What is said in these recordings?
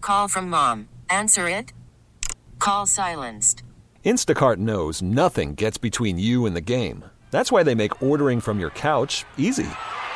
call from mom. Answer it. Call silenced. Instacart knows nothing gets between you and the game. That's why they make ordering from your couch easy.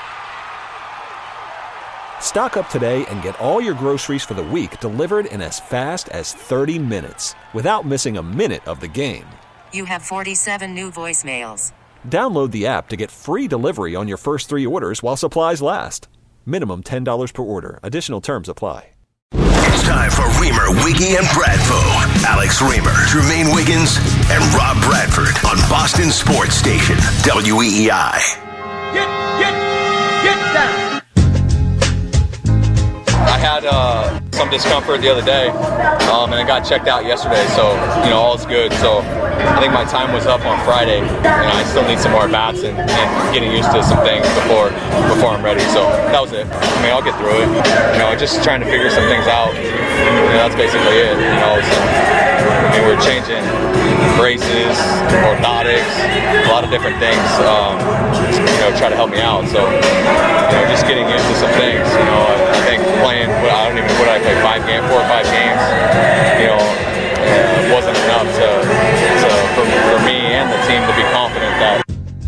Stock up today and get all your groceries for the week delivered in as fast as 30 minutes without missing a minute of the game. You have 47 new voicemails. Download the app to get free delivery on your first 3 orders while supplies last. Minimum $10 per order. Additional terms apply. It's time for Reamer, Wiggy, and Bradfo. Alex Reamer, Jermaine Wiggins, and Rob Bradford on Boston Sports Station, WEEI. Get down. I had some discomfort the other day, and I got checked out yesterday, so, all's good. So I think my time was up on Friday, and I still need some more bats and getting used to some things before I'm ready. So that was it. I'll get through it. Just trying to figure some things out. That's basically it. We're changing braces, orthotics, a lot of different things, try to help me out. So, just getting used to some things. I think playing, what I play, 4 or 5 games, wasn't enough for me and the team to be confident that.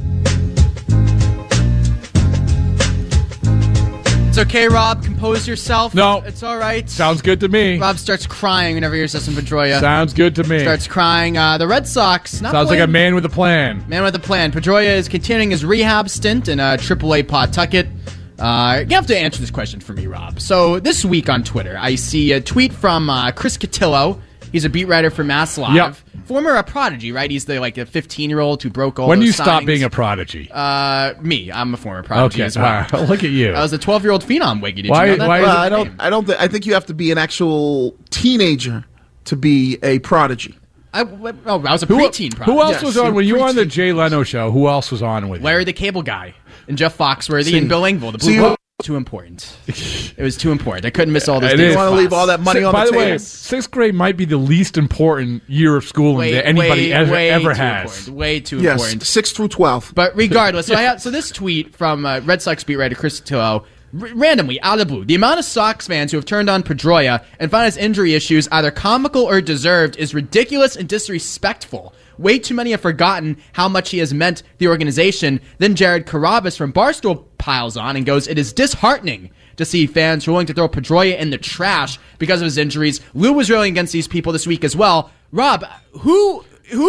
It's okay, Rob. Compose yourself. No. It's all right. Sounds good to me. Rob starts crying whenever he hears Justin Pedroia. Sounds good to me. Starts crying. The Red Sox. Sounds like a man with a plan. Man with a plan. Pedroia is continuing his rehab stint in AAA Pawtucket. You have to answer this question for me, Rob. So this week on Twitter, I see a tweet from Chris Cotillo. He's a beat writer for Mass Live. Yep. Former prodigy, right? He's the 15-year-old who broke all When do you those stop signings. being a prodigy? Me. I'm a former prodigy as well. Wow. Look at you. I was a 12-year-old phenom, Wiggy. Did Why- you know that? why- I think you have to be an actual teenager to be a prodigy. I was a preteen prodigy. Who else was on? When you were on the preteen. Jay Leno show, who else was on with you? Larry the Cable Guy and Jeff Foxworthy and Bill Engvall. The Blue Book. Too important. It was too important. I couldn't miss all those It days. is. You want to leave all that money on the By the table. way, 6th grade might be the least important year of schooling that anybody ever has. Way too Yes, important. 6 through 12. But regardless, so this tweet from Red Sox beat writer Chris Cotillo, randomly, out of the blue, the amount of Sox fans who have turned on Pedroia and found his injury issues either comical or deserved is ridiculous and disrespectful. Way too many have forgotten how much he has meant to the organization. Then Jared Carabas from Barstool piles on and goes, "It is disheartening to see fans who are willing to throw Pedroia in the trash because of his injuries." Lou was railing against these people this week as well. Rob, who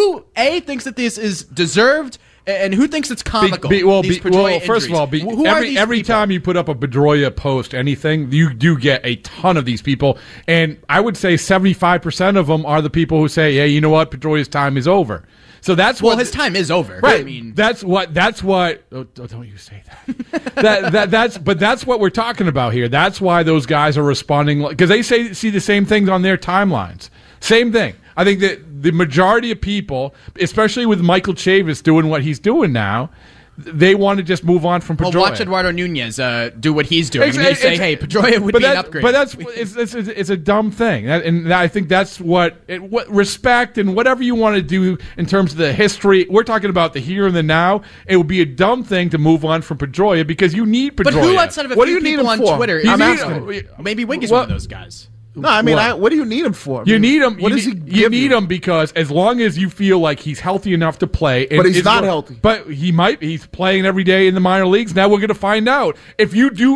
A, thinks that this is deserved, and who thinks it's comical? First of all, every time you put up a Pedroia post, anything, you do get a ton of these people, and I would say 75% of them are the people who say, "Hey, you know what? Pedroia's time is over." So that's his time is over. Right. I mean, that's what. Oh, don't you say that. That's what we're talking about here. That's why those guys are responding, because they see the same things on their timelines. Same thing. I think that the majority of people, especially with Michael Chavis doing what he's doing now, they want to just move on from Pedroia. Well, watch Eduardo Nunez do what he's doing. And they say, "Hey, Pedroia would be an upgrade." But it's a dumb thing, and I think that's what respect and whatever you want to do in terms of the history. We're talking about the here and the now. It would be a dumb thing to move on from Pedroia because you need Pedroia. But who outside of a few people on Twitter? Maybe Wiggy's one of those guys. No, I mean, what do you need him for? You need him. What does he give you need him because as long as you feel like he's healthy enough to play, but he's not healthy. But he's playing every day in the minor leagues. Now we're going to find out if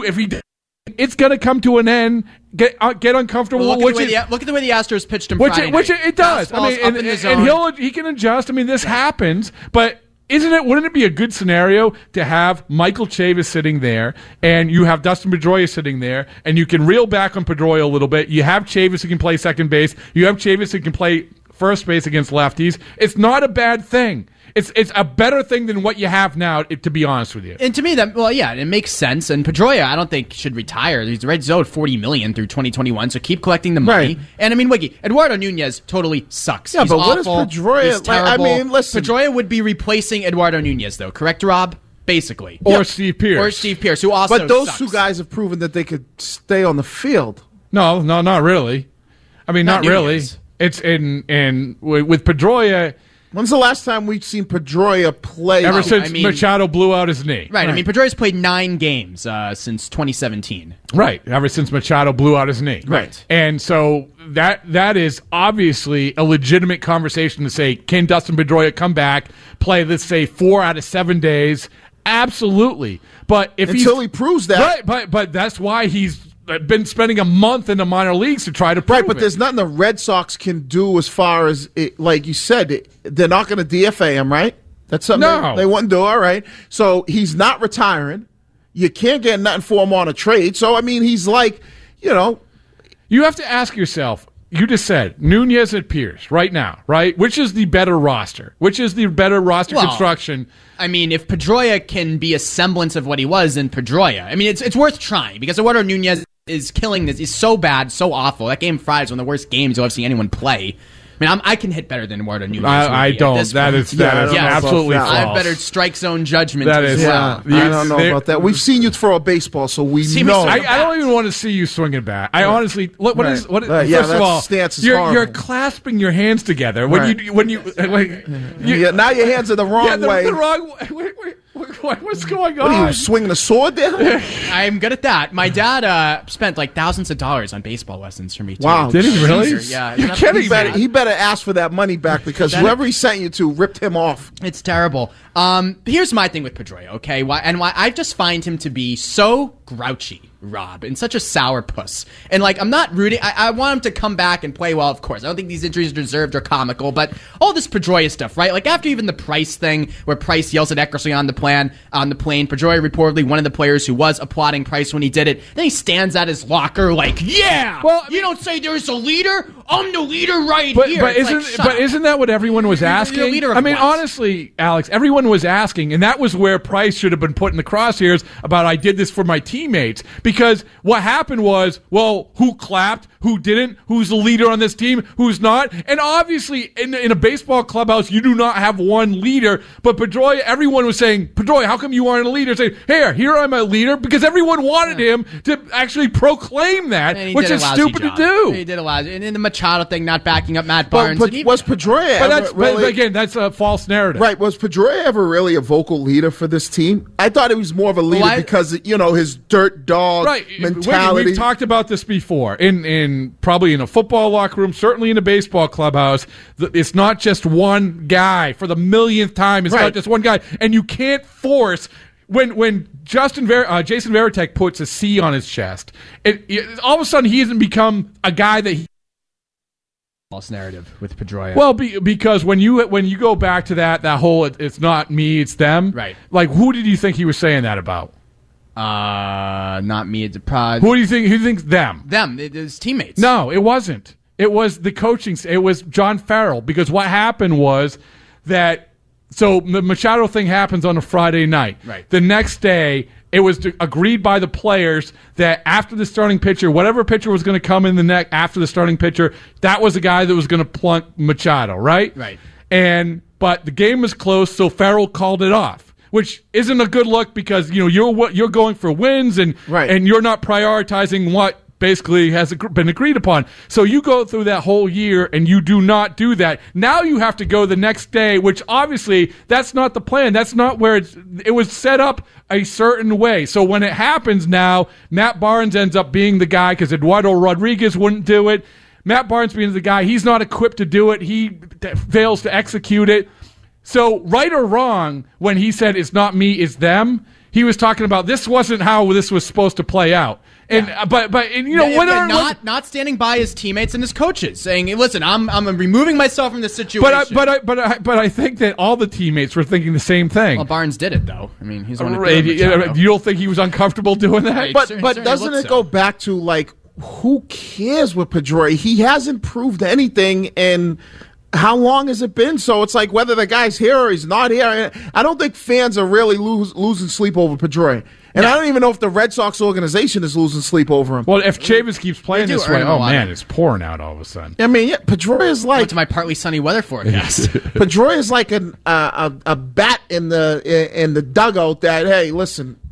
it's going to come to an end. Get uncomfortable. Well, look at the way the Astros pitched him Friday which night. it does. I mean, and he can adjust. I mean, this happens, but. Wouldn't it be a good scenario to have Michael Chavis sitting there and you have Dustin Pedroia sitting there and you can reel back on Pedroia a little bit. You have Chavis who can play second base. You have Chavis who can play first base against lefties. It's not a bad thing. It's a better thing than what you have now, to be honest with you. And to me, it makes sense. And Pedroia, I don't think should retire. He's owed $40 million through 2021, so keep collecting the money. Right. And I mean, Wiggy, Eduardo Nunez totally sucks. Yeah, he's but awful. what is Pedroia? He's terrible. I mean, listen. Pedroia would be replacing Eduardo Nunez, though. Correct, Rob? Basically. Or Steve Pearce. Who also But those sucks. two guys have proven that they could stay on the field. No, not really. I mean, not really. Nunez. It's with Pedroia. When's the last time we've seen Pedroia play? Ever since Machado blew out his knee. Right. I mean, Pedroia's played 9 games since 2017. Right. Ever since Machado blew out his knee. Right. And so that is obviously a legitimate conversation to say, can Dustin Pedroia come back, play, let's say, 4 out of 7 days? Absolutely. But if until he proves that. Right. But that's why he's been spending a month in the minor leagues to try to prove but it. There's nothing the Red Sox can do as far as, like you said, they're not going to DFA him, right? That's something they wouldn't do, all right? So he's not retiring. You can't get nothing for him on a trade. So, I mean, he's like, you know. You have to ask yourself, you just said Nunez and Pierce right now, right? Which is the better roster? Which is the better roster construction? I mean, if Pedroia can be a semblance of what he was in Pedroia, I mean, it's worth trying because Eduardo Nunez is killing this. Is so bad, so awful. That game Friday is one of the worst games you'll ever see anyone play. I mean, I can hit better than Eduardo Nunez. I don't. That is absolutely false. I have better strike zone judgment that as is, well. I don't know about that. We've seen you throw a baseball, so we know. I don't even want to see you swing it back. I honestly, first of all, stance is you're clasping your hands together when you now your hands are the wrong way. The wrong way. What's going on? What are you swinging a sword there? I'm good at that. My dad spent like thousands of dollars on baseball lessons for me too. Wow, did he really? Yeah, you're kidding me. He better ask for that money back because whoever he sent you to ripped him off. It's terrible. Here's my thing with Pedroia, okay? Why I just find him to be so grouchy, Rob, and such a sourpuss. And like, I'm not rooting. I want him to come back and play well, of course. I don't think these injuries are deserved or comical, but all this Pedroia stuff, right? Like after even the Price thing, where Price yells at Eckersley on the plane, Pedroia reportedly one of the players who was applauding Price when he did it. Then he stands at his locker like, "Yeah, well, you don't say there's a leader. I'm the leader here." But isn't that what everyone was asking? I mean, honestly, Alex, everyone was asking, and that was where Price should have been put in the crosshairs about I did this for my teammates. Because what happened was, well, who clapped, who didn't, who's the leader on this team, who's not. And obviously, in a baseball clubhouse, you do not have one leader. But Pedroia, everyone was saying, Pedroia, how come you aren't a leader? Saying, here I'm a leader, because everyone wanted him to actually proclaim that, which is stupid to do. He did a lot. And in the Machado thing, not backing up Matt Barnes. But was Pedroia ever really... But again, that's a false narrative. Right. Was Pedroia ever really a vocal leader for this team? I thought he was more of a leader because, his dirt dog mentality. We've talked about this before. In probably in a football locker room, certainly in a baseball clubhouse. It's not just one guy. For the millionth time, it's not just one guy. And you can't force... When Jason Varitek puts a C on his chest, all of a sudden he hasn't become a guy that he... False narrative with Pedroia. Well, because when you go back to that whole it's not me, it's them. Right. Like, who did you think he was saying that about? Not me. It's who do you think? Who thinks them? Them. His teammates. No, it wasn't. It was the coaching. It was John Farrell. Because what happened was that. So the Machado thing happens on a Friday night. Right. The next day, it was agreed by the players that after the starting pitcher, whatever pitcher was going to come in the neck after the starting pitcher, that was the guy that was going to plunk Machado, right? Right. But the game was close, so Farrell called it off, which isn't a good look because you're going for wins and you're not prioritizing what basically has been agreed upon. So you go through that whole year and you do not do that. Now you have to go the next day, which obviously that's not the plan. That's not where it was set up a certain way. So when it happens now, Matt Barnes ends up being the guy because Eduardo Rodriguez wouldn't do it. Matt Barnes being the guy, he's not equipped to do it. He fails to execute it. So right or wrong, when he said it's not me, it's them, he was talking about this wasn't how this was supposed to play out. And not standing by his teammates and his coaches, saying, "Listen, I'm removing myself from this situation." But I think that all the teammates were thinking the same thing. Well, Barnes did it though. I mean, he's the one who did it. You don't think he was uncomfortable doing that? But doesn't it go back to like who cares with Pedroia? He hasn't proved anything and. How long has it been? So it's like whether the guy's here or he's not here. I don't think fans are really losing sleep over Pedroia. And I don't even know if the Red Sox organization is losing sleep over him. Well, if Chavis keeps playing this way, it's pouring out all of a sudden. I mean, Pedroia is like... Went to my partly sunny weather forecast. Pedroia is like a bat in the dugout that, hey, listen...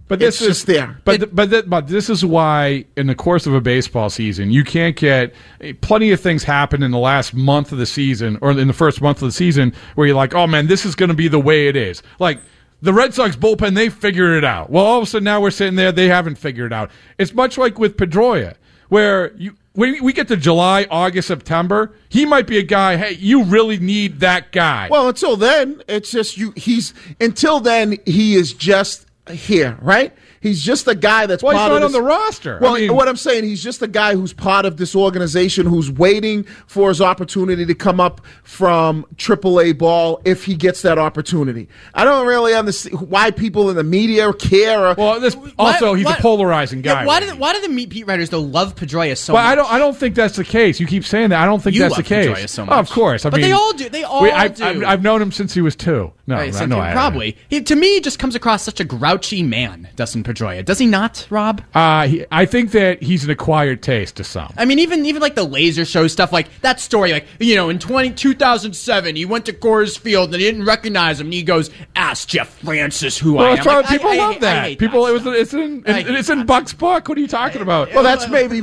But this it's just there. But this is why, in the course of a baseball season, you can't get plenty of things happen in the last month of the season or in the first month of the season where you're like, oh man, this is going to be the way it is. Like the Red Sox bullpen, they figured it out. Well, all of a sudden now we're sitting there, they haven't figured it out. It's much like with Pedroia, where when we get to July, August, September, he might be a guy, hey, you really need that guy. Well, until then, it's just until then, he is just here, right? He's just a guy that's he's part not of on the roster. Well, what I'm saying, he's just a guy who's part of this organization who's waiting for his opportunity to come up from AAA ball if he gets that opportunity. I don't really understand why people in the media care. Well, he's a polarizing guy. Why do the Meat Beat writers though love Pedroia so much? Well, I don't think that's the case. You keep saying that. I don't think that's the case. Pedroia so much. Oh, of course. But they all do. They all do. I've known him since he was 2. Probably. To me, he just comes across such a grouchy man, Dustin Pedroia. Does he not, Rob? I think that he's an acquired taste to some. I mean, even like the laser show stuff, like that story, like, in 2007, he went to Coors Field and he didn't recognize him, and he goes, "Ask Jeff Francis who I am." People love that. It's in Buck's book. What are you talking about? Well, that's maybe.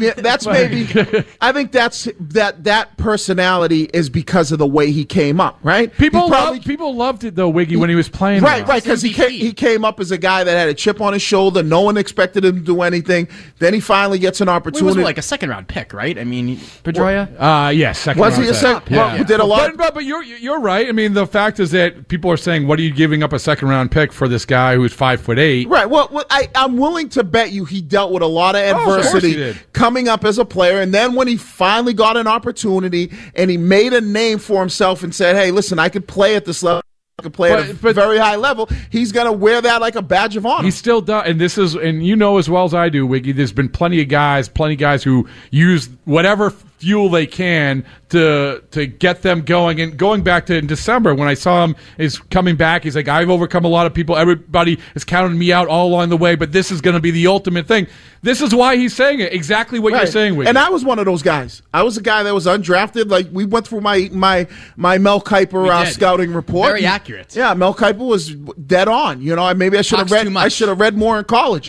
I think that personality is because of the way he came up, right? People loved it though, Wiggy, when he was playing. Right, because he came up as a guy that had a chip on his shoulder. No one expected him to do anything. Then he finally gets an opportunity. He was like a second-round pick, right? I mean, Pedroia? Yes, second was round. Was he a second? Yeah. Did a lot. But you're right. I mean, the fact is that people are saying, what are you giving up a second-round pick for this guy who's 5'8"? Right. Well, I'm willing to bet you he dealt with a lot of adversity coming up as a player, and then when he finally got an opportunity and he made a name for himself and said, hey, listen, I could play at this level. Could play at a very high level. He's going to wear that like a badge of honor. He still does, and as well as I do, Wiggy. There's been plenty of guys who use whatever fuel they can to get them going. And going back to in December when I saw him is coming back, he's like, I've overcome a lot of people. Everybody has counted me out all along the way, but this is going to be the ultimate thing. This is why he's saying it. Exactly what you're saying, Wiggy. And I was one of those guys. I was a guy that was undrafted. Like we went through my Mel Kiper scouting report. Very accurate. Yeah, Mel Kiper was dead on. Maybe I should have read. I should have read more in college.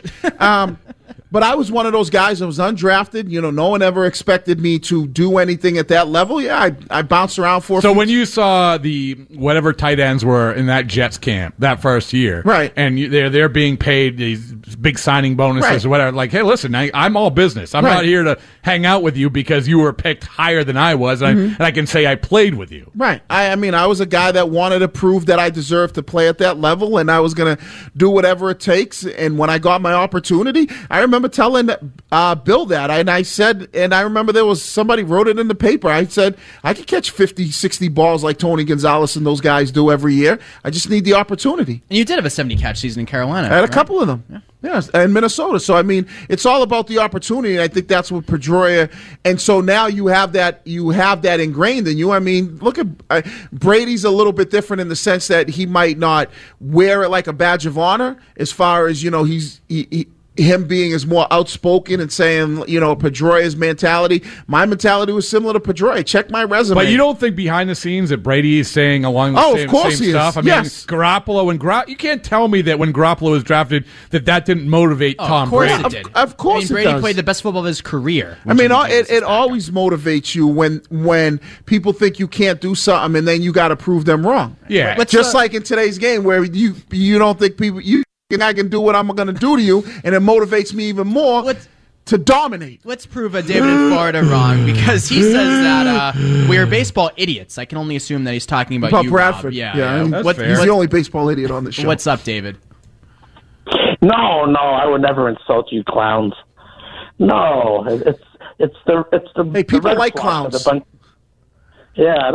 But I was one of those guys that was undrafted. No one ever expected me to do anything at that level. Yeah, I bounced around for. So when you saw the whatever tight ends were in that Jets camp that first year, right, and they're being paid these big signing bonuses or whatever, like, hey, listen, I'm all business. I'm not here to hang out with you because you were picked higher than I was, and I can say I played with you. Right. I mean, I was a guy that wanted to prove that I deserved to play at that level, and I was going to do whatever it takes. And when I got my opportunity, I remember telling Bill that, and I said, and I remember there was somebody wrote it in the paper. I said, I could catch 50, 60 balls like Tony Gonzalez and those guys do every year. I just need the opportunity. And you did have a 70-catch season in Carolina. I had a couple of them. Yeah, in Minnesota. So, I mean, it's all about the opportunity, and I think that's what Pedroia. And so now you have that ingrained in you. I mean, look at Brady's a little bit different in the sense that he might not wear it like a badge of honor as far as, him being as more outspoken and saying, Pedroia's mentality. My mentality was similar to Pedroia. Check my resume. But you don't think behind the scenes that Brady is saying along the same stuff? I mean, Garoppolo and you can't tell me that when Garoppolo was drafted that didn't motivate Tom Brady. Of course it did. Of course Brady played the best football of his career. I mean, it always motivates you when people think you can't do something and then you got to prove them wrong. Yeah. Just like in today's game where you don't think people I can do what I'm going to do to you, and it motivates me even more to dominate. Let's prove David in Florida wrong, because he says that we're baseball idiots. I can only assume that he's talking about you, Bradford. Rob. Yeah. That's fair. He's the only baseball idiot on the show. What's up, David? No, I would never insult you, clowns. No, it's the hey, people the like clowns. Yeah,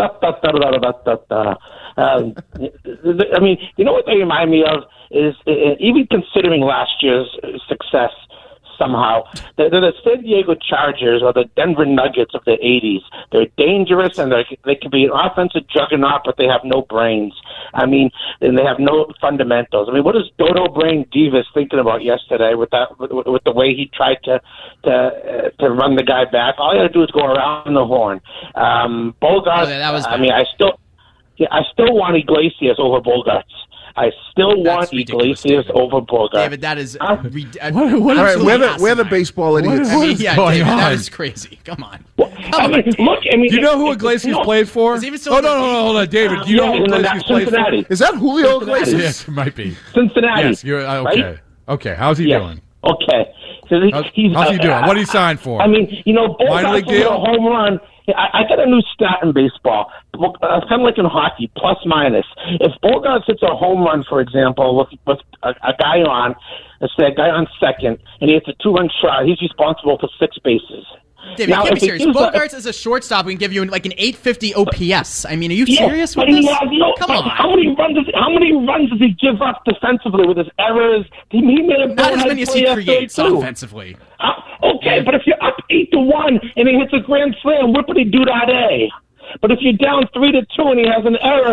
I mean, you know what they remind me of is even considering last year's success somehow, they're the San Diego Chargers or the Denver Nuggets of the 80s. They're dangerous and they can be an offensive juggernaut, but they have no brains. I mean, and they have no fundamentals. I mean, what is Dodo Brain Divas thinking about yesterday with the way he tried to run the guy back? All you got to do is go around the horn. Bogarts. That was bad. I mean, I still want Iglesias over Bogarts. I still That's want ridiculous, Iglesias David. over Bogart. David, that is All right, we're the baseball idiots. Yeah, going David, on? that is crazy. Come on. Look, Do you know who Iglesias plays for? Is he even still Oh, in the no, league? hold on, David. Do you know who Iglesias plays for? Cincinnati. Is that Julio Iglesias? Yes, it might be. Cincinnati. Yes, you're okay. Right? Okay, how's he Yes. doing? Okay. So How's he doing? What did he sign for? I mean, Minor Bogart's league a little deal? home run. I got a new stat in baseball, kind of like in hockey, plus minus. If Bogart hits a home run, for example, with a guy on, let's say a guy on second, and he hits a 2-run shot, he's responsible for 6 bases. David, Now, you can't be if he serious. gives Bogarts as a shortstop, we can give you like an 850 OPS. I mean, are you serious but with this? he has no. Come on. How many runs does he give up defensively with his errors? He made a Not as bonehead many as play he yesterday, creates too. offensively. Okay, but if you're up 8-1 and he hits a grand slam, whippity doo dah day. But if you're down 3-2 and he has an error,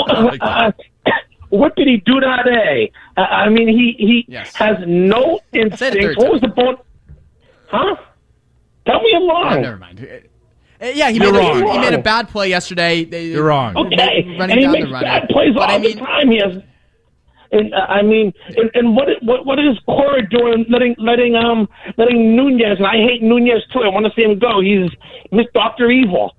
whippity doo dah day. I mean, he Yes. has no Say it a instinct. third What was the bone? Huh? Tell me I'm wrong. Oh, never mind. Yeah, he You're made wrong. he made a bad play yesterday. You're wrong. Okay, Running and he down makes the runner. bad plays But all I mean, the time. He has, and what is Cora doing? Letting Nunez, and I hate Nunez too. I want to see him go. He's Dr. Evil.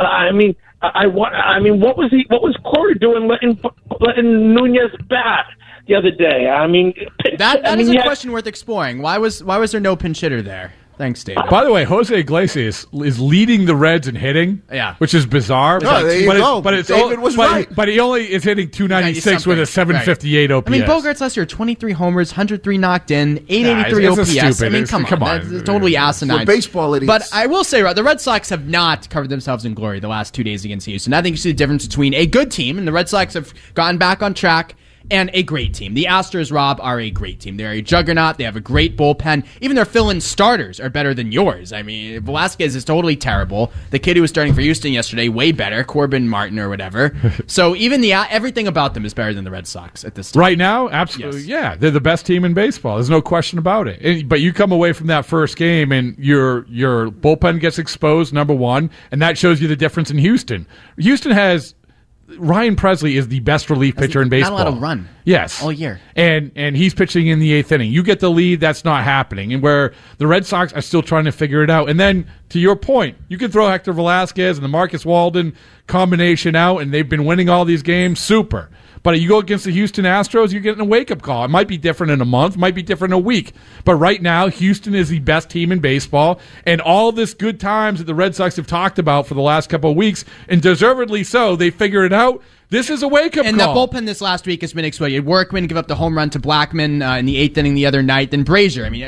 What was Cora doing? Letting Nunez bat the other day. I mean, that is a question worth exploring. Why was there no pinch hitter there? Thanks, David. By the way, Jose Iglesias is leading the Reds in hitting, Yeah. which is bizarre. Oh, there you go. David was right. But he only is hitting 296 with a 758 OPS. I mean, Bogarts last year, 23 homers, 103 knocked in, 883 it's a OPS. stupid- I mean, it's- come come on. on. That's totally asinine. We're baseball idiots. But I will say, the Red Sox have not covered themselves in glory the last 2 days against Houston. I think you see the difference between a good team, and the Red Sox have gotten back on track, and a great team. The Astros, Rob, are a great team. They're a juggernaut. They have a great bullpen. Even their fill-in starters are better than yours. I mean, Velasquez is totally terrible. The kid who was starting for Houston yesterday, way better. Corbin Martin or whatever. So even everything about them is better than the Red Sox at this time. Right now, absolutely, Yes. yeah. They're the best team in baseball. There's no question about it. But you come away from that first game and your bullpen gets exposed, number one, and that shows you the difference in Houston. Houston has... Ryan Presley is the best relief pitcher in baseball. Not allowed to run. Yes. All year. And he's pitching in the 8th inning. You get the lead, that's not happening. And where the Red Sox are still trying to figure it out. And then, to your point, you can throw Hector Velasquez and the Marcus Walden combination out, and they've been winning all these games. Super. But you go against the Houston Astros, you're getting a wake-up call. It might be different in a month, might be different in a week. But right now, Houston is the best team in baseball. And all this good times that the Red Sox have talked about for the last couple of weeks, and deservedly so, they figured it out. This is a wake-up And call. that bullpen this last week has been exploited. Workman give up the home run to Blackman in the 8th inning the other night. Then Brazier. I mean,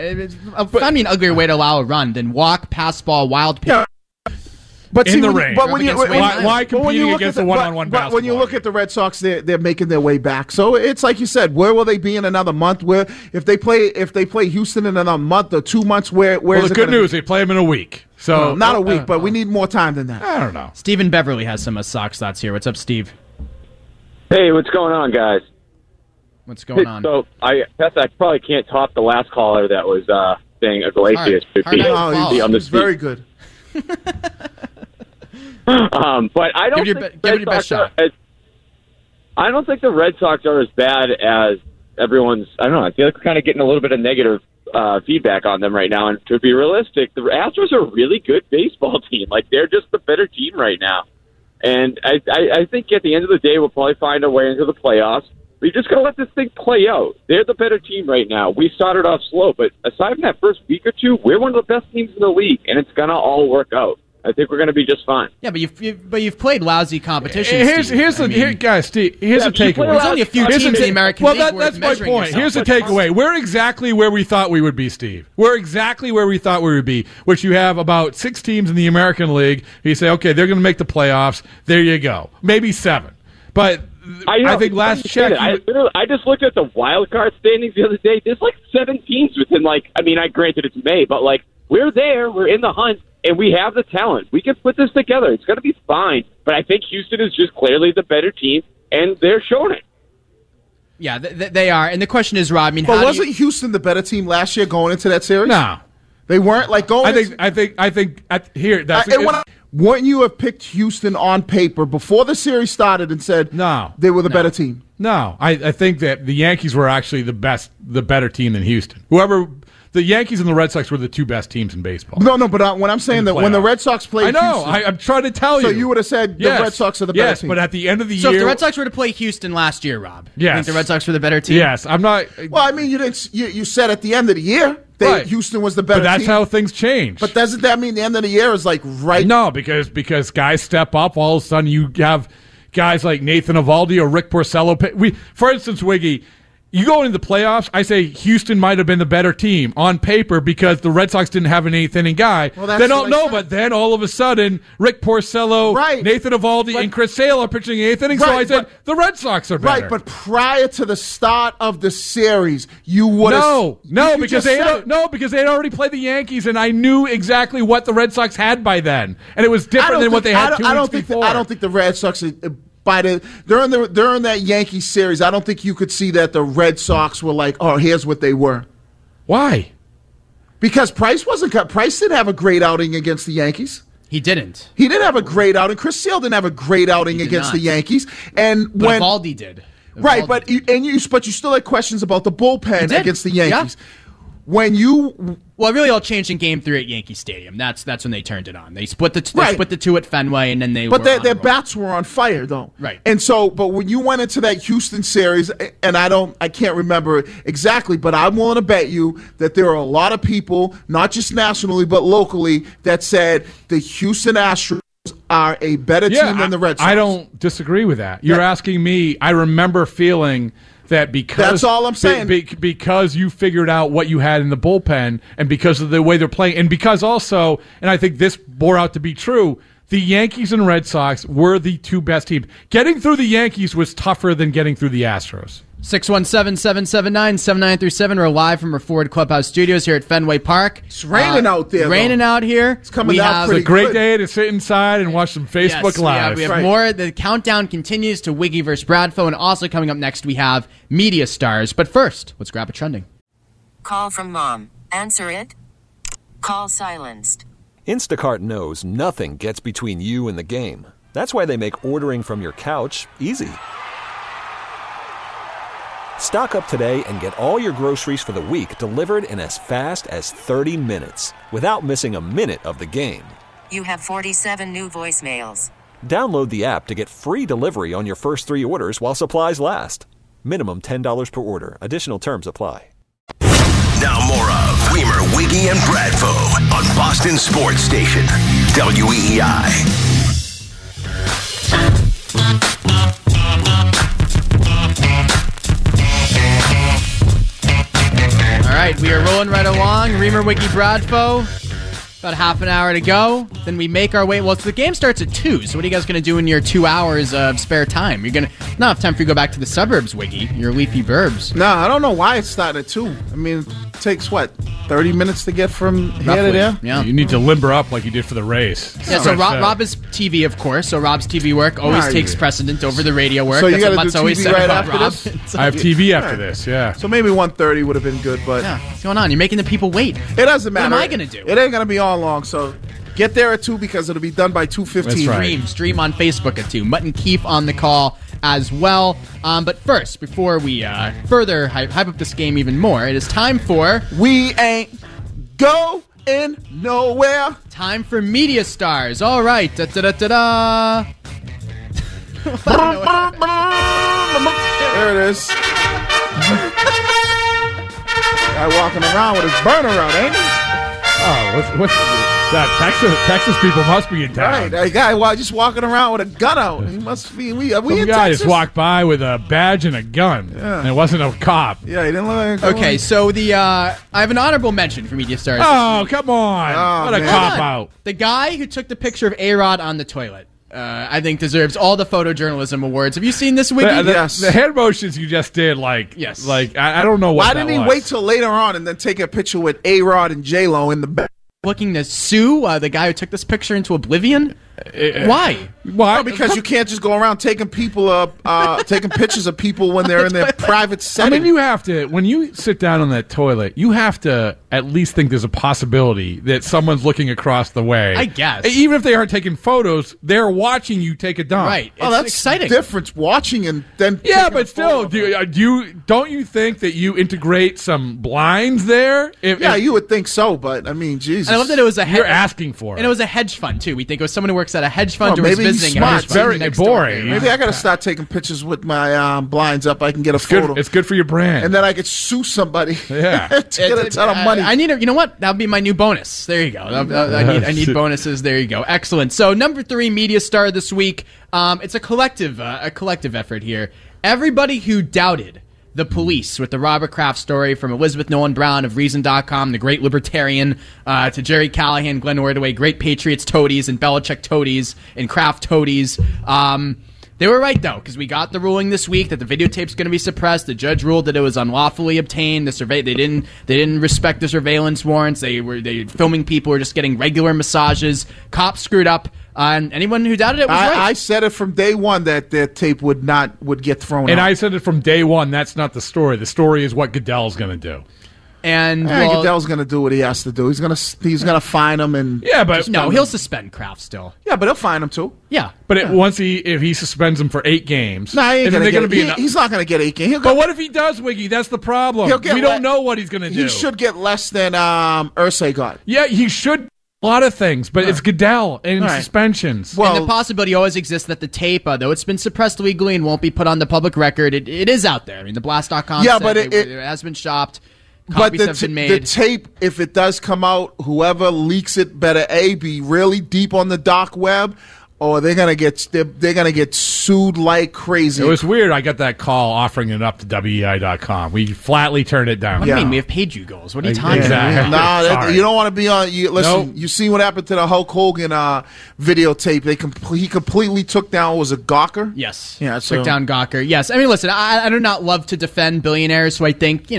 an uglier way to allow a run than walk, pass ball, wild pitch. Yeah. But In the rain. But when you, Against Wayne why when you competing look against at a one-on-one but when you basketball look at the Red Sox, they're making their way back. So it's like you said, where will they be in another month? Where if they play Houston in another month or 2 months, where Well, is the it good gonna news, they play them in a week. So Well, not a week, but we need more time than that. I don't know. Stephen Beverly has some Sox thoughts here. What's up, Steve? Hey, what's going on, guys? What's going on? So, I probably can't top the last caller that was saying Iglesias would be on the He's very good. But I don't give it your best shot. I don't think the Red Sox are as bad as everyone's. I don't know. I feel like we're kind of getting a little bit of negative feedback on them right now. And to be realistic, the Astros are a really good baseball team. Like, they're just the better team right now. And I think at the end of the day, we'll probably find our way into the playoffs. We just got to let this thing play out. They're the better team right now. We started off slow, but aside from that first week or two, we're one of the best teams in the league, and it's going to all work out. I think we're going to be just fine. Yeah, but you've played lousy competition. Here's the takeaway. There's only a few teams in the American League. That's my point. Here's the takeaway. We're exactly where we thought we would be, Steve. We're exactly where we thought we would be, which you have about 6 teams in the American League. You say, okay, they're going to make the playoffs. There you go. Maybe 7. But I think last check... I just looked at the wild card standings the other day. There's like 7 teams within granted it's May, but we're there. We're in the hunt. And we have the talent. We can put this together. It's going to be fine. But I think Houston is just clearly the better team, and they're showing it. Yeah, they are. And the question is, Rob, But wasn't Houston the better team last year going into that series? No. They weren't going. Wouldn't you have picked Houston on paper before the series started and said, no, they were the better team? No, I think that the Yankees were actually the better team than Houston. The Yankees and the Red Sox were the two best teams in baseball. No, but when I'm saying that when the Red Sox played Houston... I'm trying to tell you. So you would have said the Red Sox are the better team. Yes, but at the end of the year... So if the Red Sox were to play Houston last year, Rob, you think the Red Sox were the better team? Yes, I'm not... Well, I mean, you said at the end of the year Houston was the better team. But that's how things change. But doesn't that mean the end of the year is like right... No, because guys step up, all of a sudden you have guys like Nathan Eovaldi or Rick Porcello. For instance, Wiggy... You go into the playoffs, I say Houston might have been the better team on paper because the Red Sox didn't have an eighth-inning guy. Well, they don't know, but then all of a sudden, Rick Porcello, Nathan Eovaldi, and Chris Sale are pitching eighth inning, so I said the Red Sox are better. Right, but prior to the start of the series, you would have... because they had already played the Yankees, and I knew exactly what the Red Sox had by then, and it was different than what they had 2 weeks before. I don't think the Red Sox... during that Yankee series, I don't think you could see that the Red Sox were like, oh, here's what they were. Why? Because Price didn't have a great outing against the Yankees. He didn't. He didn't have a great outing. Chris Sale didn't have a great outing against the Yankees. But Eovaldi did. Right, but you still had questions about the bullpen against the Yankees. Yeah. Well, it really all changed in Game 3 at Yankee Stadium. That's when they turned it on. They split the two at Fenway, and then their bats were on fire though. Right. And so, but when you went into that Houston series, and I can't remember exactly, but I'm willing to bet you that there are a lot of people, not just nationally but locally, that said the Houston Astros are a better team than the Red Sox. I don't disagree with that. You're asking me. I remember feeling that because that's all I'm saying. Because you figured out what you had in the bullpen, and because of the way they're playing, and because also, and I think this bore out to be true, the Yankees and Red Sox were the two best teams. Getting through the Yankees was tougher than getting through the Astros. 617-779-7937. We're live from our Ford Clubhouse Studios here at Fenway Park. It's raining out there. Raining out here. It's coming out pretty good. It's a great day to sit inside and watch some Facebook Live. We have more. The countdown continues to Wiggy versus Bradfo, and also coming up next we have Media Stars. But first, let's grab a trending. Call from mom. Answer it. Call silenced. Instacart knows nothing gets between you and the game. That's why they make ordering from your couch easy. Stock up today and get all your groceries for the week delivered in as fast as 30 minutes without missing a minute of the game. You have 47 new voicemails. Download the app to get free delivery on your first 3 orders while supplies last. Minimum $10 per order. Additional terms apply. Now more of Weimer, Wiggy, and Bradfo on Boston Sports Station, WEEI. All right, we are rolling right along. Reamer, Wiggy, Bradfo. About half an hour to go. Then we make our way. Well, so the game starts at 2. So what are you guys going to do in your 2 hours of spare time? You're going to not have time for you to go back to the suburbs, Wiggy. Your leafy burbs. No, I don't know why it's starting at 2. I mean, it takes, 30 minutes to get from here to there? Yeah. You need to limber up like you did for the race. Yeah, so Rob is TV, of course. So Rob's TV work always takes precedent over the radio work. So you got to do TV right after Rob. this? I have TV after this, yeah. So maybe 1:30 would have been good, but... Yeah, what's going on? You're making the people wait. It doesn't matter. What am I going to do? It ain't going to be all long, so... Get there at 2 because it'll be done by 2:15. That's right. Stream on Facebook at 2. Mutt and Keefe on the call as well. But first, before we further hype up this game even more, it is time for... We ain't going nowhere. Time for Media Stars. All right. Da-da-da-da-da. There it is. Guy walking around with his burner out, ain't he? Oh, what's that? Texas people must be in town. Right, that guy just walking around with a gun out. He must be. We Some in guy Texas? just walked by with a badge and a gun, and it wasn't a cop. Yeah, he didn't look like Okay, so I have an honorable mention for Media Stars. Oh, come on. What a cop out. The guy who took the picture of A-Rod on the toilet, I think deserves all the photojournalism awards. Have you seen this, Wiggy? Yes. The hand motions you just did, yes. I don't know what Why didn't he wait till later on and then take a picture with A-Rod and J-Lo in the back? looking to sue the guy who took this picture into oblivion? Why? Why? Because you can't just go around taking people taking pictures of people when they're in their private setting. I mean, you have to, when you sit down on that toilet, you have to at least think there's a possibility that someone's looking across the way. I guess. Even if they aren't taking photos, they're watching you take a dump. Right. Oh, that's exciting. Difference watching and then yeah, but still, don't you think that you integrate some blinds there? You would think so, but I mean, Jesus. And I love that it was you're asking for it. And it was a hedge fund, too. We think it was someone who works at a hedge fund who was maybe he's visiting. smart. A hedge It's fund very boring. Maybe I got to start taking pictures with my blinds up. I can get a photo. It's good for your brand. And then I could sue somebody. Yeah. to get a ton of money. I need you know what? That would be my new bonus. There you go. I need bonuses. There you go. Excellent. So number 3 media star this week. It's a collective effort here. Everybody who doubted the police with the Robert Kraft story, from Elizabeth Nolan Brown of Reason.com, the great libertarian, to Jerry Callahan, Glenn Ordway, great Patriots toadies and Belichick toadies and Kraft toadies. They were right, though, because we got the ruling this week that the videotape's going to be suppressed. The judge ruled that it was unlawfully obtained. They didn't respect the surveillance warrants. They filming people were just getting regular massages. Cops screwed up. And anyone who doubted it was right. I said it from day one that the tape would get thrown out. And I said it from day one. That's not the story. The story is what Goodell's going to do. And Goodell's going to do what he has to do. He's going to fine him and no, he'll suspend Kraft still. Yeah, but he'll fine him too. Yeah, but if he suspends him for 8 games, he's not going to get 8 games. But what if he does, Wiggy? That's the problem. We don't know what he's going to do. He should get less than Irsay got. Yeah, he should. A lot of things, but it's Goodell and suspensions. Well, and the possibility always exists that the tape, though it's been suppressed legally and won't be put on the public record, it is out there. I mean, the Blast.com said but it has been shopped. Copies have been made. The tape, if it does come out, whoever leaks it better be really deep on the dark web, or they're gonna get sued like crazy. It was weird. I got that call offering it up to WEI.com. We flatly turned it down. What do you mean? We have paid you goals. What are you talking about? Nah, you don't want to be on. Listen, You see what happened to the Hulk Hogan videotape? He completely took down. Was it Gawker? Yes. Yeah. Took down Gawker. Yes. I mean, listen. I do not love to defend billionaires who I think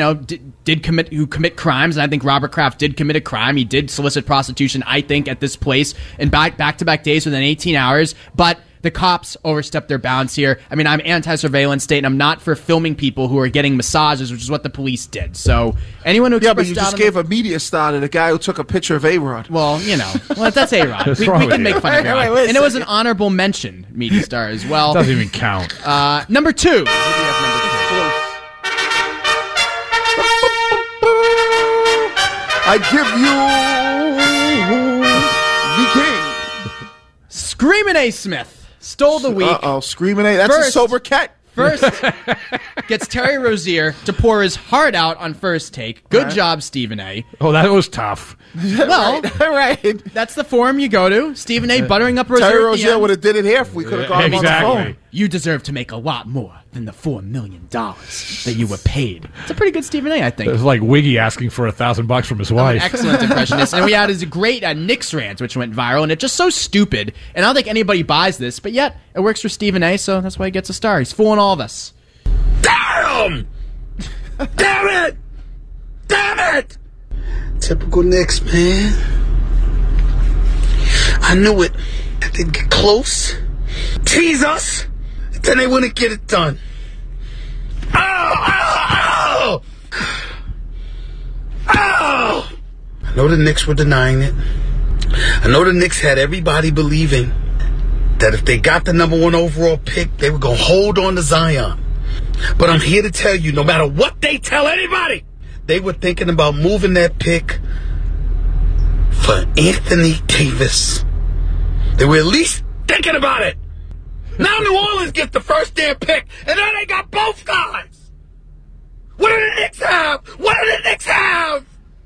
who commit crimes, and I think Robert Kraft did commit a crime. He did solicit prostitution, I think, at this place in back-to-back days within 18 hours. But the cops overstepped their bounds here. I mean, I'm anti-surveillance state, and I'm not for filming people who are getting massages, which is what the police did. So anyone who but you just gave a media star to the guy who took a picture of A-Rod. Well, that's A-Rod. we can make fun of A-Rod. And it was an honorable mention media star as well. Doesn't even count. Number 2. What do you have number 2? I give you the king. Screamin' A. Smith stole the week. Screamin' A. That's a sober cat. First, gets Terry Rozier to pour his heart out on First Take. Good job, Stephen A. Oh, that was tough. Well, right. That's the forum you go to. Stephen A. buttering up Rozier. Terry Rozier would have did it here if we could have got him on the phone. You deserve to make a lot more than the $4 million that you were paid. It's a pretty good Stephen A., I think. It was like Wiggy asking for $1,000 from his wife. Excellent impressionist. And we had his great Knicks rant, which went viral, and it's just so stupid. And I don't think anybody buys this, but yet it works for Stephen A., so that's why he gets a star. He's fooling all of us. Damn! Damn it! Damn it! Typical Knicks, man. I knew it. They'd get close, tease us, then they wouldn't get it done. Oh! I know the Knicks were denying it. I know the Knicks had everybody believing that if they got the number 1 overall pick, they were going to hold on to Zion. But I'm here to tell you, no matter what they tell anybody, they were thinking about moving that pick for Anthony Davis. They were at least thinking about it. Now New Orleans gets the first damn pick, and now they got both guys. What do the Knicks have? What do the Knicks have?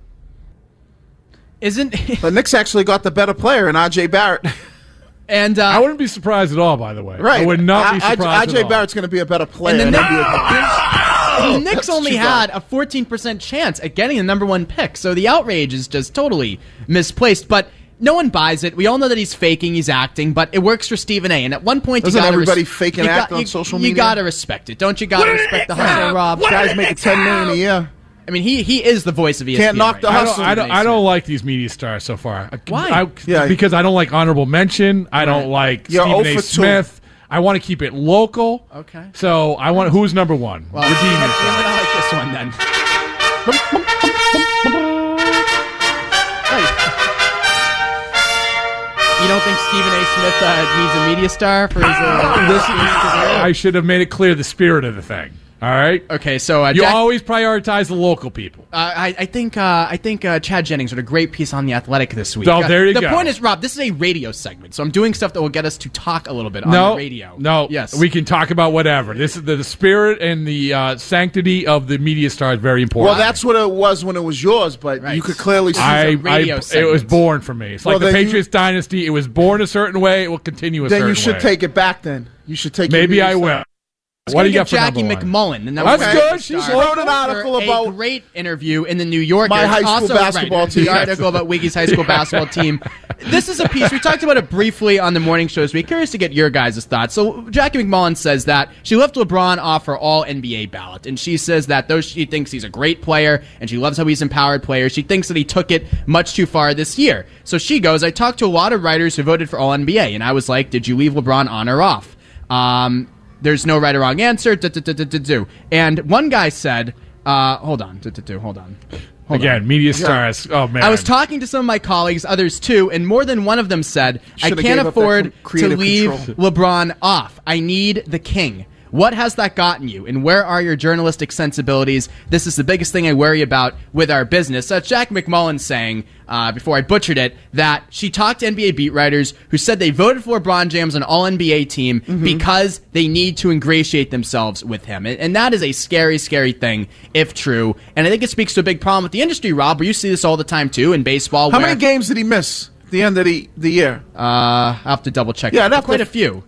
The Knicks actually got the better player in R.J. Barrett. And I wouldn't be surprised at all, by the way. Right. I would not be surprised R.J. Barrett's going to be a better player. And the Knicks only had a 14% chance at getting the number 1 pick, so the outrage is just totally misplaced. But no one buys it. We all know that he's faking, he's acting, but it works for Stephen A. And at one point, doesn't everybody fake and act on social media? You got to respect it. Don't you got to respect the hustle, Rob? Guys making $10 million a year. I mean, he is the voice of ESPN. Can't knock the hustle. I don't like these media stars so far. Why? Because I don't like honorable mention. I don't like Stephen A. Smith. I want to keep it local. Okay. So I want who's number one? Well, redeem yourself. I like this one then. You don't think Stephen A. Smith needs a media star for his? I should have made it clear the spirit of the thing. All right. Okay, so you always prioritize the local people. I think Chad Jennings wrote a great piece on The Athletic this week. Oh, there you go. The point is, Rob, this is a radio segment, so I'm doing stuff that will get us to talk a little bit on the radio. No, yes, we can talk about whatever. This is the spirit and the sanctity of the media star is very important. Well, that's what it was when it was yours, but you could clearly see it was born for me. It's like the Patriots dynasty. It was born a certain way. It will continue a certain way. Then you should take it back. Then you should take. Maybe I will. What do you got for Jackie number McMullen? And that's good. She wrote an article about a great interview in the New Yorker. My high school basketball team. The article about Wiggy's high school basketball team. This is a piece we talked about it briefly on the morning show this week. Curious to get your guys' thoughts. So Jackie McMullen says that she left LeBron off her All NBA ballot, and she says that though she thinks he's a great player and she loves how he's empowered players, she thinks that he took it much too far this year. So she goes, I talked to a lot of writers who voted for All NBA, and I was like, did you leave LeBron on or off? There's no right or wrong answer. And one guy said, hold on. Again, media stars. Oh, man. I was talking to some of my colleagues, others too, and more than one of them said, I can't afford to leave LeBron off. I need the king. What has that gotten you? And where are your journalistic sensibilities? This is the biggest thing I worry about with our business. That's Jack McMullen saying, before I butchered it, that she talked to NBA beat writers who said they voted for LeBron James on an All-NBA team because they need to ingratiate themselves with him. And that is a scary, scary thing, if true. And I think it speaks to a big problem with the industry, Rob, where you see this all the time, too, in baseball. How many games did he miss at the end of the year? I'll have to double-check. Yeah, that's quite a few.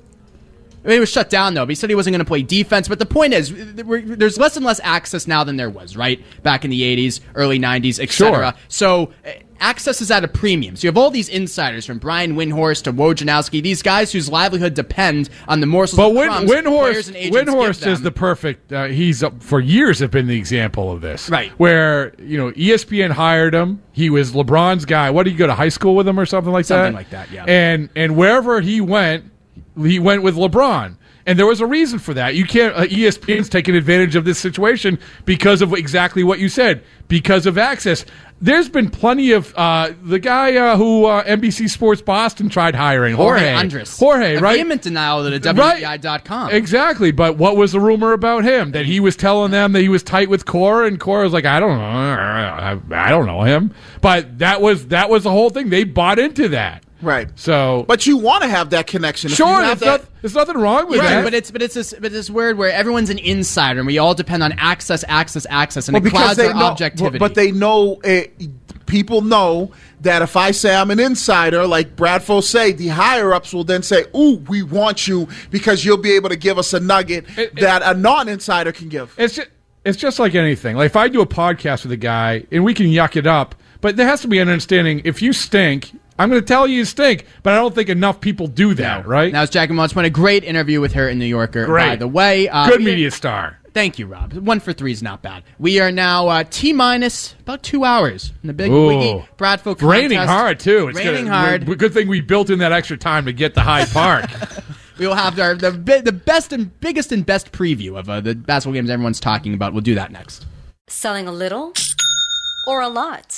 I mean, it was shut down, though, but he said he wasn't going to play defense. But the point is, there's less and less access now than there was, right? Back in the 80s, early 90s, etc. Sure. So access is at a premium. So you have all these insiders, from Brian Windhorst to Wojnarowski, these guys whose livelihood depend on the morsels of crumbs Windhorst is the perfect, he's for years have been the example of this. Right. Where, ESPN hired him. He was LeBron's guy. What, did you go to high school with him or something like that? Something like that, yeah. And wherever he went with LeBron. And there was a reason for that. You can't. ESPN's taking advantage of this situation because of exactly what you said, because of access. There's been plenty of the guy who NBC Sports Boston tried hiring, Jorge Andres. Jorge, right? Vehement denial at WEEI.com. Exactly. But what was the rumor about him? That he was telling them that he was tight with Cora, and Cora was like, I don't know, I don't know him. But that was the whole thing. They bought into that. Right. So, but you want to have that connection. Sure, there's nothing wrong with that. But it's weird where everyone's an insider and we all depend on access, and it clouds our objectivity. But they know, people know that if I say I'm an insider, like Bradfo say, the higher ups will then say, "Ooh, we want you because you'll be able to give us a nugget that a non-insider can give." It's just like anything. Like if I do a podcast with a guy and we can yuck it up, but there has to be an understanding. If you stink, I'm going to tell you stink, but I don't think enough people do that, right? That was Jackie McMullen's point. A great interview with her in New Yorker, by the way. Good media star. Thank you, Rob. 1 for 3 is not bad. We are now T-minus about 2 hours in the big Wiggy Bradfo contest. Raining hard, too. It's raining hard. Good thing we built in that extra time to get to Hyde Park. We will have the best and biggest and best preview of the basketball games everyone's talking about. We'll do that next. Selling a little or a lot?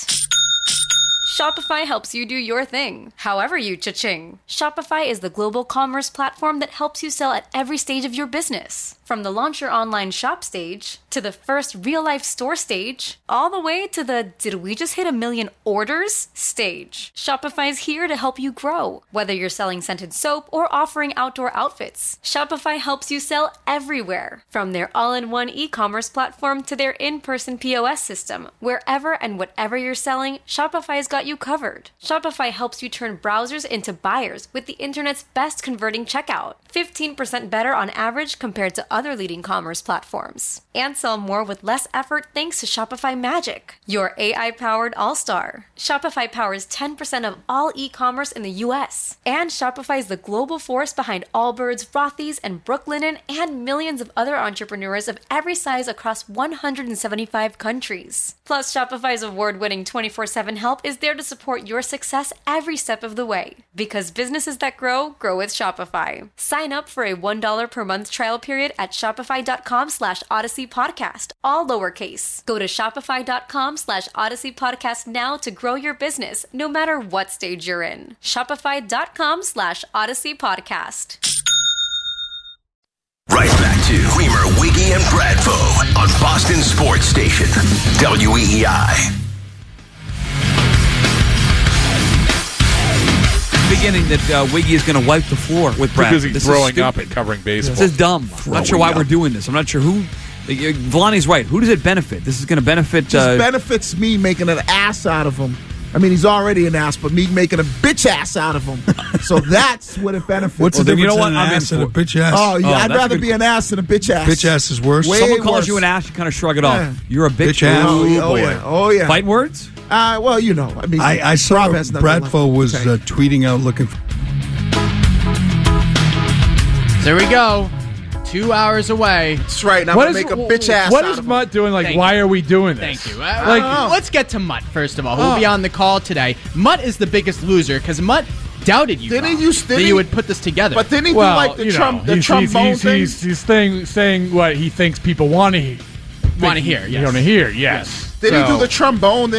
Shopify helps you do your thing, however you cha-ching. Shopify is the global commerce platform that helps you sell at every stage of your business. From the launch your online shop stage, to the first real-life store stage, all the way to the did we just hit 1 million orders stage. Shopify's here to help you grow. Whether you're selling scented soap or offering outdoor outfits, Shopify helps you sell everywhere. From their all-in-one e-commerce platform to their in-person POS system, wherever and whatever you're selling, Shopify's got got you covered. Shopify helps you turn browsers into buyers with the internet's best converting checkout. 15% better on average compared to other leading commerce platforms. And sell more with less effort thanks to Shopify Magic, your AI-powered all-star. Shopify powers 10% of all e-commerce in the U.S. And Shopify is the global force behind Allbirds, Rothy's, and Brooklinen, and millions of other entrepreneurs of every size across 175 countries. Plus, Shopify's award-winning 24/7 help is there to support your success every step of the way. Because businesses that grow with Shopify. Sign up for a $1 per month trial period at shopify.com/Odyssey Podcast, all lowercase. Go to shopify.com/Odyssey Podcast now to grow your business, no matter what stage you're in. Shopify.com/Odyssey Podcast. Right back to Reamer, Wiggy, and Bradfo on Boston Sports Station, WEEI. Beginning that Wiggy is going to wipe the floor with Brad. Because he's growing up and covering baseball. This is dumb. I'm not sure why we're doing this. I'm not sure who. Vellani's right. Who does it benefit? This is going to benefit. Just benefits me making an ass out of him. I mean, he's already an ass, but me making a bitch ass out of him. So that's what it benefits. What's the difference in an ass and a bitch ass? Oh, yeah, I'd rather be an ass than a bitch ass. Bitch ass is worse. Someone calls you an ass, you kind of shrug it off. You're a bitch ass. Oh, yeah. Oh, yeah. Fight words? Well, you know. I mean, I saw Bradfo was tweeting out looking for. There we go. 2 hours away. That's right. And I'm going to make a bitch ass What out is of Mutt doing? Like, Thank why you. are we doing this? Thank you. Let's get to Mutt, first of all, who will be on the call today. Mutt is the biggest loser because Mutt doubted you, Didn't Rob, you that you would put this together. But didn't he do like the trombone thing? He's saying what he thinks people want to hear. Want to hear, yes. You want to hear, yes. Did he do the trombone?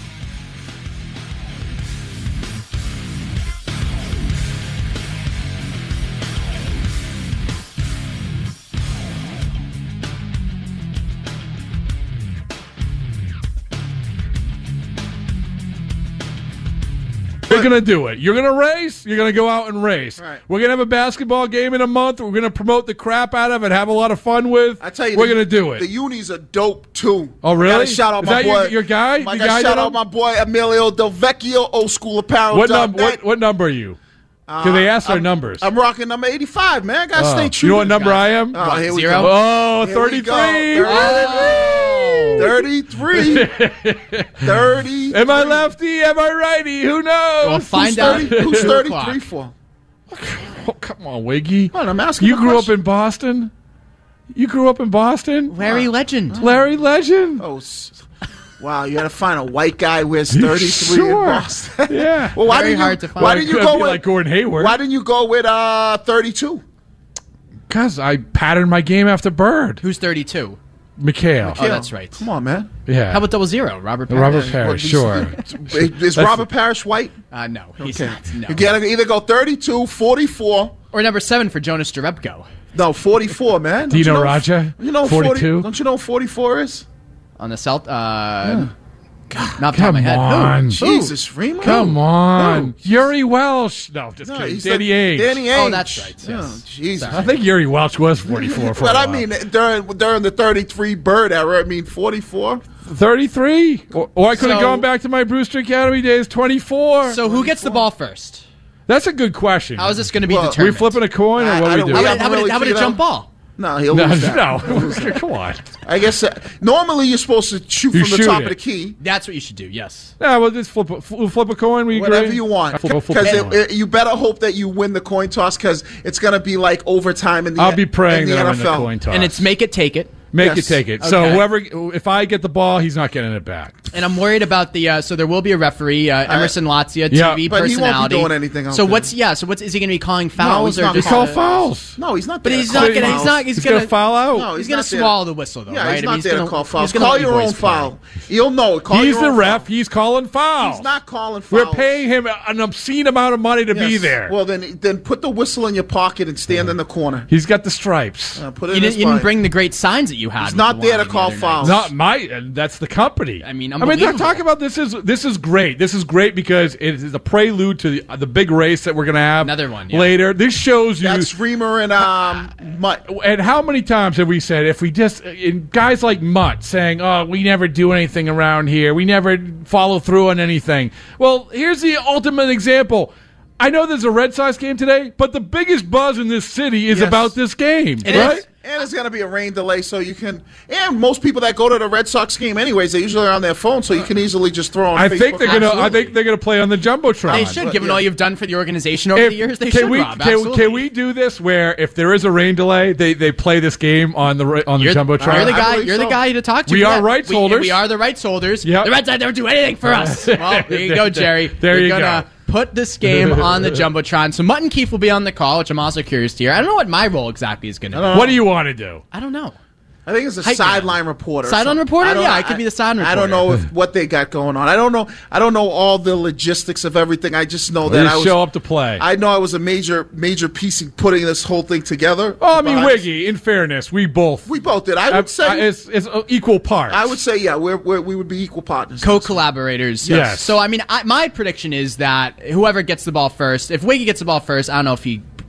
You're going to do it. You're going to race. You're going to go out and race. Right. We're going to have a basketball game in a month. We're going to promote the crap out of it, have a lot of fun with. I tell you, we're going to do it. The unis are dope, too. Oh, really? I gotta shout out Is my that boy. your guy? I got shout out my boy, Emilio Del Vecchio, Old School Apparel. What number are you? Because they asked our numbers. I'm rocking number 85, man. I got to stay true. You know what number I am? Oh, here we Zero? go. Oh, Here we 33. go. 33. 30. Am I lefty? Am I righty? Who knows? We'll find out. Who's 2 o'clock. 33 for? Oh, come on, Wiggy. Come on, I'm asking You a grew up question. in Boston? You grew up in Boston? Larry Legend. Larry Legend? Oh, wow, you had to find a white guy who wears 33 in Boston. Yeah. Well, why Very didn't hard you, to find. Why didn't you Could go be with like Gordon Hayward? Why didn't you go with 32? Because I patterned my game after Bird. Who's 32? Mikhail. Oh, that's right. Come on, man. Yeah. How about 00? Robert Parrish. Robert Parrish, sure. Is Robert Parrish white? No, he's Okay. not. No. You gotta either go 32, 44. Or number 7 for Jonas Jerebko. No, 44, man. Don't Dino you know, Raja? You know 42? Don't you know what 44 is? On the Celt. Not top of Come my head. on. Jesus, Remo. Come on. Yuri Welsh. No, just kidding. he's Danny the- Ainge. Danny Ainge. Oh, that's right. Yes. Oh, Jesus. I think Yuri Welch was 44 for But a I while. mean, during the 33 Bird era, I mean, 44. 33? Or I could have So- gone back to my Brewster Academy days, 24. So who gets the ball first? That's a good question. How is this going to be Well, Are we determined? flipping a coin or I what are don't- we we doing? haven't How about really a figured jump out. ball? No, he'll lose that. No. Come on. I guess normally you're supposed to shoot You from the shoot top it. of the key. That's what you should do, yes. Yeah, we'll just flip a coin. We Whatever agree? you want. We'll flip a Because coin. you better hope that you win the coin toss because it's going to be like overtime in the I'll be praying in the that I NFL. win the coin toss. And it's make it, take it. Make Yes. it take it. So Okay. if I get the ball, he's not getting it back. And I'm worried about the. So there will be a referee, Emerson Latzia, Yeah. TV But he won't be personality. doing anything out So there. what's is he going to be calling fouls he's not or just Call fouls. No, he's not. But there he's to not call going to. fouls. He's He's going going to foul out. No, He's he's going not to there. swallow the whistle though, Yeah, right? he's not there to call fouls. he's gonna Call let you your boys own play. foul. You'll know it. Call He's your the own ref. foul. He's calling fouls. He's not calling fouls. We're paying him an obscene amount of money to be Yes. there. Well, then put the whistle in your pocket and stand in the corner. He's got the stripes. Put it You in didn't, his pocket. bring the great signs that you you had. He's not there to call fouls. Not that's the company. I mean, they're talking about this is great. This is great because it is a prelude to the big race that we're going to have later. This shows you that's Reamer and Mutt. And how many times have we said if we just guys like Mutt saying, "Oh, we never do anything around here. We never follow through on anything." Well, here's the ultimate example. I know there's a Red Sox game today, but the biggest buzz in this city is about this game, right? And it's going to be a rain delay, so you can. And most people that go to the Red Sox game, anyways, they usually are on their phone, so you can easily just throw on. I think they're gonna play on the jumbotron. They should, given all you've done for the organization over the years. They should. Rob, can we do this where if there is a rain delay, they play this game on the jumbotron? You're the guy to talk to. We are rights holders. We are the rights holders. Yep. The Red Sox don't do anything for us. Well, there you go, Jerry. There you go. Put this game on the jumbotron. So Mutt and Keefe will be on the call, which I'm also curious to hear. I don't know what my role exactly is going to be. What do you want to do? I don't know. I think it's a sideline reporter. Sideline reporter? I could be the sideline reporter. I don't know what they got going on. I don't know all the logistics of everything. I just know that I show up to play. I know I was a major piece in putting this whole thing together. Oh, I mean, Wiggy, in fairness, we both did. I would say it's equal parts. I would say, yeah, we would be equal partners. Co-collaborators. Yes. So, I mean, my prediction is that whoever gets the ball first, if Wiggy gets the ball first, I don't know if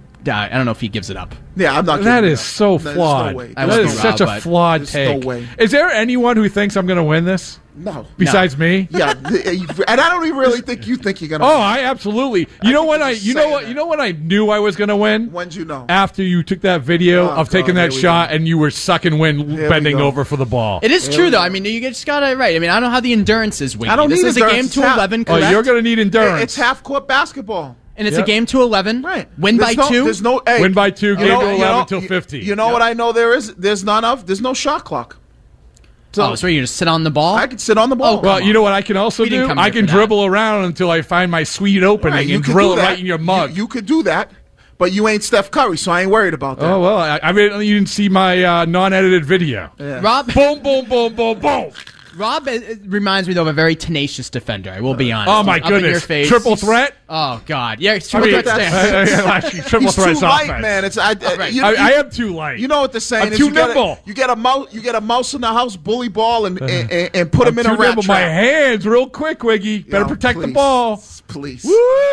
he gives it up. Yeah, I'm not. That is so flawed. No way. That is such a flawed take. No way. Is there anyone who thinks I'm going to win this? No. Besides me? Yeah, and I don't even really think you think you're going to. Oh, I absolutely. You know when I knew I was going to win? When'd you know? After you took that video of taking that shot and you were sucking wind, bending over for the ball. It is true though. I mean, you just got it right. I mean, I don't know how the endurance is. Wiggy. I don't need this is a game to 11. Correct? Oh, you're going to need endurance. It's half court basketball. And it's a game to 11. Right. Win by 2. There's no win by 2. Game to 11 till 50. You know what I know there is? There's no shot clock. So you just sit on the ball? I can sit on the ball. Oh, well, you know what I can also do? I can dribble around until I find my sweet opening and drill it right in your mug. You could do that. But you ain't Steph Curry, so I ain't worried about that. Oh, well, I mean, you didn't see my non-edited video. Yeah. Rob, boom, boom, boom, boom, boom. Rob reminds me, though, of a very tenacious defender. I will be honest. Oh, my goodness. In your face. Triple threat? Oh, God. Yeah, triple threat stands. Triple threat's too light, offense. man. I am too light. You know what the saying I'm is? too nimble. You get a mouse in the house, bully ball, and put him in a rat trap. My hands real quick, Wiggy. Better protect the ball. Please. Woo!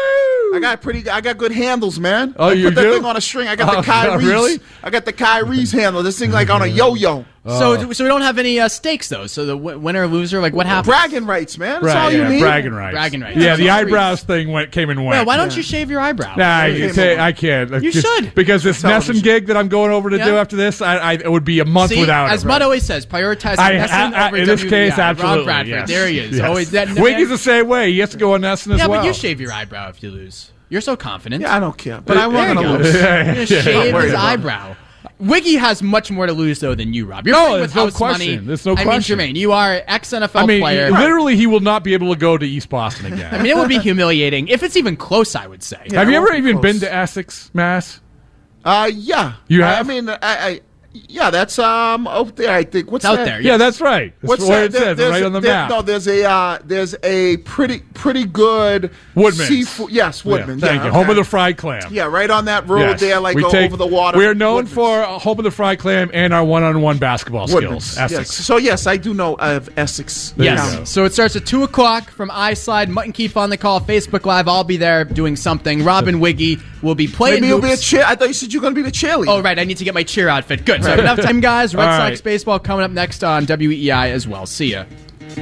I got good handles, man. Oh, you put that do? thing on a string. I got the Kyrie's. Really? I got the Kyrie's handle. This thing like on a yo-yo. So we don't have any stakes though. So the winner or loser, like what happens? Bragging rights, man. That's all you need. Bragging rights. Bragging rights. Yeah, the eyebrows thing came and went. Well, why don't you shave your eyebrow? Nah, I can't. You should. Because this Nesson gig that I'm going over to do after this, it would be a month without it. As Mutt always says, prioritize Nesson over in this case, absolutely. Rob Bradford. Yes. There he is. Yes. Always that. Wiggy's the same way. He has to go on Nesson as well. Yeah, but you shave your eyebrow if you lose. You're so confident. Yeah, I don't care. But I'm not going to lose. You're going to shave his eyebrow. Wiggy has much more to lose, though, than you, Rob. You're playing with house money. There's no question. I mean, Jermaine, you are ex-NFL player. Literally, he will not be able to go to East Boston again. I mean, it would be humiliating. If it's even close, I would say. Yeah, have you ever even been to Essex, Mass? Yeah. You have? I mean, yeah, that's out there. I think. What's out that? there? Yeah, that's right. That's What's what that? it says right on the map. No, there's a pretty good Woodman's. seafood. Yes, Woodman's. Yeah, thank you. Okay. Home of the fried clam. Yeah, right on that road there, like over the water. We are known Woodman's. for Home of the fried clam and our one-on-one basketball skills. Essex. Yes. So yes, I do know of Essex. Yes. So it starts at 2:00 from iSide. Mutt and Keefe on the call. Facebook Live. I'll be there doing something. Rob and Wiggy will be playing. Maybe you'll be a cheer. I thought you said you were going to be the cheerleader. Oh, right. I need to get my cheer outfit. Good. So enough time, guys. Red Sox baseball coming up next on WEEI as well. See ya.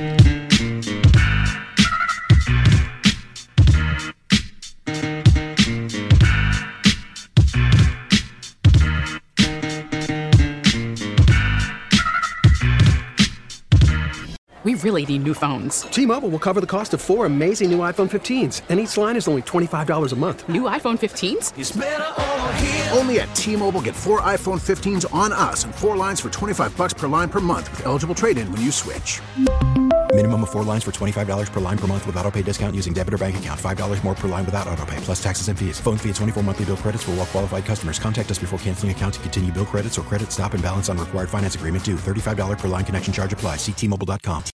We really need new phones. T-Mobile will cover the cost of 4 amazing new iPhone 15s, and each line is only $25 a month. New iPhone 15s? It's better over here. Only at T-Mobile, get 4 iPhone 15s on us and 4 lines for $25 per line per month with eligible trade-in when you switch. Minimum of 4 lines for $25 per line per month with autopay discount using debit or bank account. $5 more per line without autopay, plus taxes and fees. Phone fee at 24 monthly bill credits for well-qualified customers. Contact us before canceling account to continue bill credits or credit stop and balance on required finance agreement due. $35 per line connection charge applies. See T-Mobile.com.